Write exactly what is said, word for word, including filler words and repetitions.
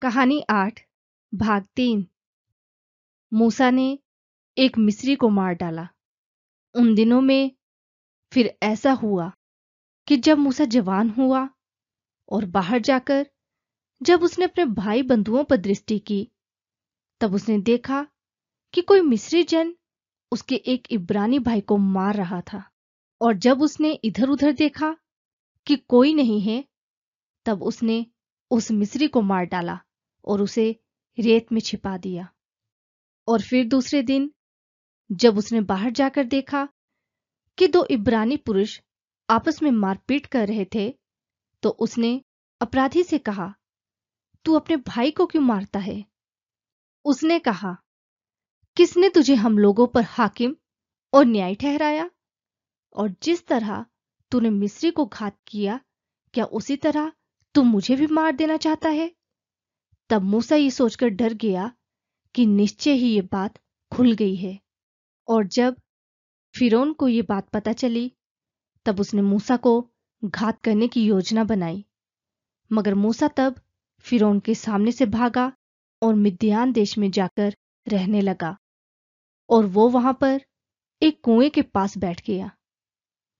कहानी आठ भाग तीन। मूसा ने एक मिस्री को मार डाला। उन दिनों में फिर ऐसा हुआ कि जब मूसा जवान हुआ और बाहर जाकर जब उसने अपने भाई बंधुओं पर दृष्टि की, तब उसने देखा कि कोई मिस्री जन उसके एक इब्रानी भाई को मार रहा था। और जब उसने इधर उधर देखा कि कोई नहीं है, तब उसने उस मिस्री को मार डाला और उसे रेत में छिपा दिया। और फिर दूसरे दिन जब उसने बाहर जाकर देखा कि दो इब्रानी पुरुष आपस में मारपीट कर रहे थे, तो उसने अपराधी से कहा, तू अपने भाई को क्यों मारता है? उसने कहा, किसने तुझे हम लोगों पर हाकिम और न्याय ठहराया? और जिस तरह तूने मिस्री को घात किया, क्या उसी तरह तू मुझे भी मार देना चाहता है? तब मूसा ये सोचकर डर गया कि निश्चय ही ये बात खुल गई है। और जब फिरौन को ये बात पता चली, तब उसने मूसा को घात करने की योजना बनाई। मगर मूसा तब फिरौन के सामने से भागा और मिद्यान देश में जाकर रहने लगा। और वो वहां पर एक कुएं के पास बैठ गया।